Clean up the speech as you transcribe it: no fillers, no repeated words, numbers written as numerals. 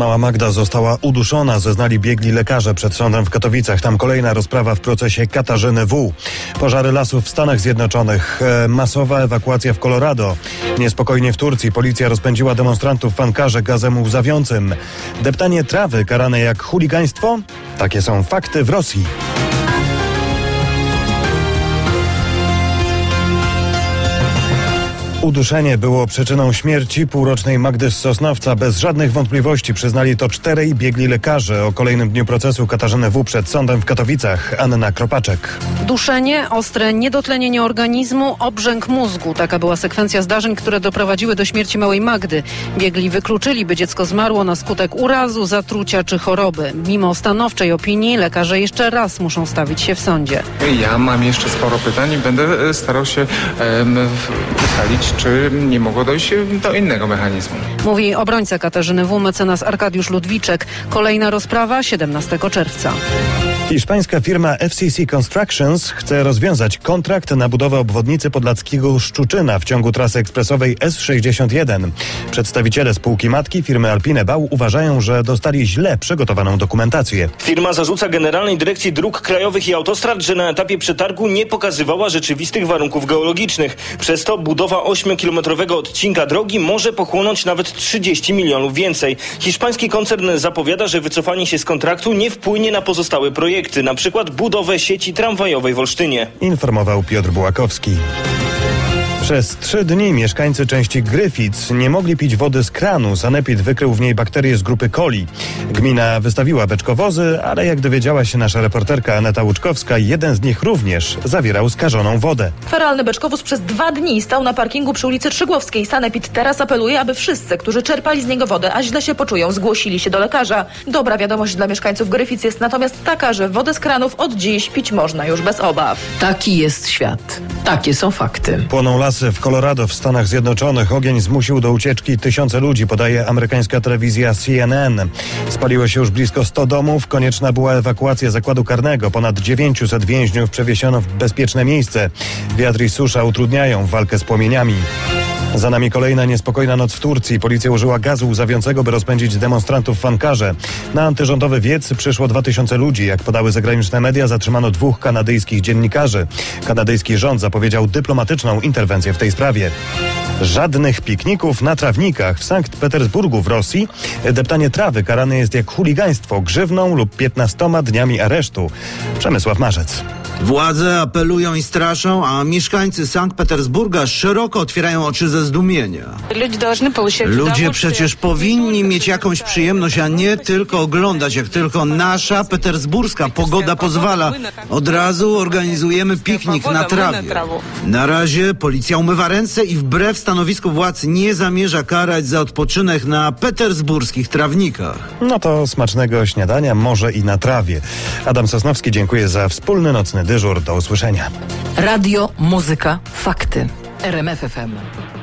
Mała Magda została uduszona, zeznali biegli lekarze przed sądem w Katowicach. Tam kolejna rozprawa w procesie Katarzyny W. Pożary lasów w Stanach Zjednoczonych, masowa ewakuacja w Colorado. Niespokojnie w Turcji policja rozpędziła demonstrantów w Ankarze gazem łzawiącym. Deptanie trawy karane jak chuligaństwo? Takie są fakty w Rosji. Uduszenie było przyczyną śmierci półrocznej Magdy z Sosnowca. Bez żadnych wątpliwości przyznali to 4 biegli lekarze. O kolejnym dniu procesu Katarzyny W. przed sądem w Katowicach. Anna Kropaczek. Duszenie, ostre niedotlenienie organizmu, obrzęk mózgu. Taka była sekwencja zdarzeń, które doprowadziły do śmierci małej Magdy. Biegli wykluczyli, by dziecko zmarło na skutek urazu, zatrucia czy choroby. Mimo stanowczej opinii lekarze jeszcze raz muszą stawić się w sądzie. Ja mam jeszcze sporo pytań i będę starał się ustalić, czy nie mogło dojść do innego mechanizmu. Mówi obrońca Katarzyny W. mecenas Arkadiusz Ludwiczek. Kolejna rozprawa 17 czerwca. Hiszpańska firma FCC Constructions chce rozwiązać kontrakt na budowę obwodnicy podlackiego Szczuczyna w ciągu trasy ekspresowej S61. Przedstawiciele spółki matki firmy Alpine Bau uważają, że dostali źle przygotowaną dokumentację. Firma zarzuca Generalnej Dyrekcji Dróg Krajowych i Autostrad, że na etapie przetargu nie pokazywała rzeczywistych warunków geologicznych. Przez to budowa 8-kilometrowego odcinka drogi może pochłonąć nawet 30 milionów więcej. Hiszpański koncern zapowiada, że wycofanie się z kontraktu nie wpłynie na pozostałe projekty, na przykład budowę sieci tramwajowej w Olsztynie. Informował Piotr Bułakowski. Przez 3 dni mieszkańcy części Gryfic nie mogli pić wody z kranu. Sanepid wykrył w niej bakterie z grupy coli. Gmina wystawiła beczkowozy, ale jak dowiedziała się nasza reporterka Aneta Łuczkowska, jeden z nich również zawierał skażoną wodę. Feralny beczkowóz przez 2 dni stał na parkingu przy ulicy Trzygłowskiej. Sanepid teraz apeluje, aby wszyscy, którzy czerpali z niego wodę, a źle się poczują, zgłosili się do lekarza. Dobra wiadomość dla mieszkańców Gryfic jest natomiast taka, że wodę z kranów od dziś pić można już bez obaw. Taki jest świat. Takie są fakty. Płoną lasy w Colorado w Stanach Zjednoczonych. Ogień zmusił do ucieczki tysiące ludzi, podaje amerykańska telewizja CNN. Spaliło się już blisko 100 domów. Konieczna była ewakuacja zakładu karnego. Ponad 900 więźniów przewiesiono w bezpieczne miejsce. Wiatr i susza utrudniają walkę z płomieniami. Za nami kolejna niespokojna noc w Turcji. Policja użyła gazu łzawiącego, by rozpędzić demonstrantów w Ankarze. Na antyrządowy wiec przyszło 2000 ludzi. Jak podały zagraniczne media, zatrzymano 2 kanadyjskich dziennikarzy. Kanadyjski rząd zapowiedział dyplomatyczną interwencję w tej sprawie. Żadnych pikników na trawnikach. W Sankt Petersburgu w Rosji deptanie trawy karane jest jak chuligaństwo, grzywną lub 15 dniami aresztu. Przemysław Marzec. Władze apelują i straszą, a mieszkańcy Sankt Petersburga szeroko otwierają oczy ze zdumienia. Ludzie przecież powinni mieć jakąś przyjemność, a nie tylko oglądać, jak tylko nasza petersburska pogoda pozwala. Od razu organizujemy piknik na trawie. Na razie policja umywa ręce i wbrew stanowisku władz nie zamierza karać za odpoczynek na petersburskich trawnikach. No to smacznego śniadania, może i na trawie. Adam Sosnowski, dziękuję za wspólny nocny dyżur. Do usłyszenia. Radio, muzyka, fakty. RMF FM.